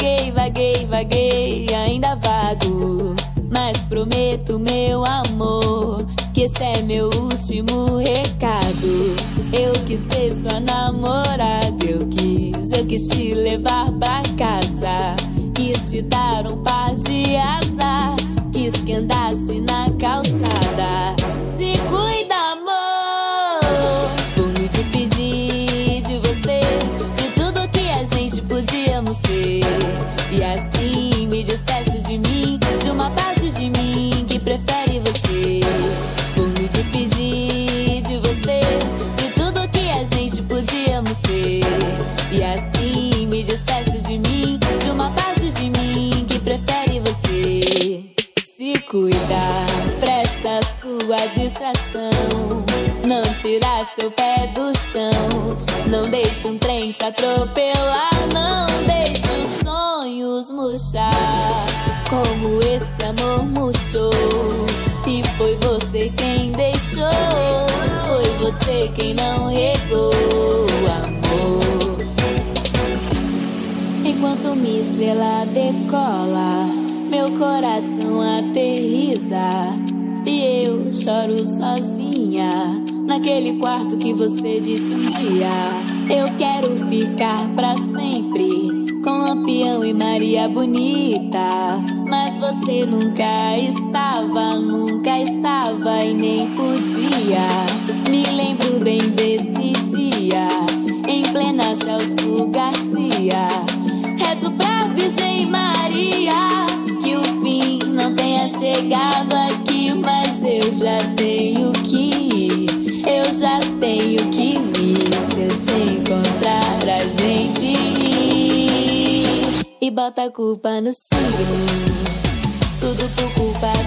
Vaguei, ainda vago, mas prometo, meu amor, que esse é meu último recado. Eu quis ser sua namorada, eu quis te levar pra casa, quis te dar um par de asa, quis que andasse na calçada. Se cuida, amor, vou me despedir de você, de tudo que a gente podíamos ser. E assim me despeço de mim, de uma parte de mim que prefere você. Vou me despedir de você, de tudo que a gente podíamos ser. E assim me despeço de mim, de uma parte de mim que prefere você. Se cuida, presta sua distração, não tira seu pé do chão, não deixa um trem te atropelar, não deixa os sonhos murchar, como esse amor murchou. E foi você quem deixou, foi você quem não regou, amor. Enquanto minha estrela decola, meu coração aterriza, e eu choro sozinha naquele quarto que você disse um dia. Eu quero ficar pra sempre com Lampião e Maria Bonita, mas você nunca estava e nem podia. Me lembro bem desse dia, em plena Celso Garcia. Rezo pra Virgem Maria que o fim não tenha chegado aqui, mas eu já tenho que ir, eu já tenho que me ir. Se eu te encontrar, a gente ri e bota a culpa no signo, tudo por culpa